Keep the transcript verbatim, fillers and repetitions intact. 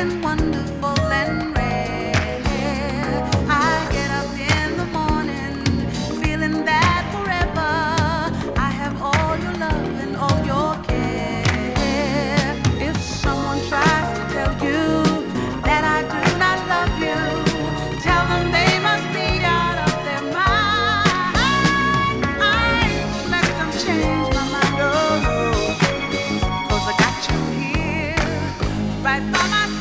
and wonderful and rare. I get up in the morning feeling that forever I have all your love and all your care. If someone tries to tell you that I do not love you, tell them they must be out of their mind. I ain't let them change my mind, oh no. 'Cause I got you here, right by my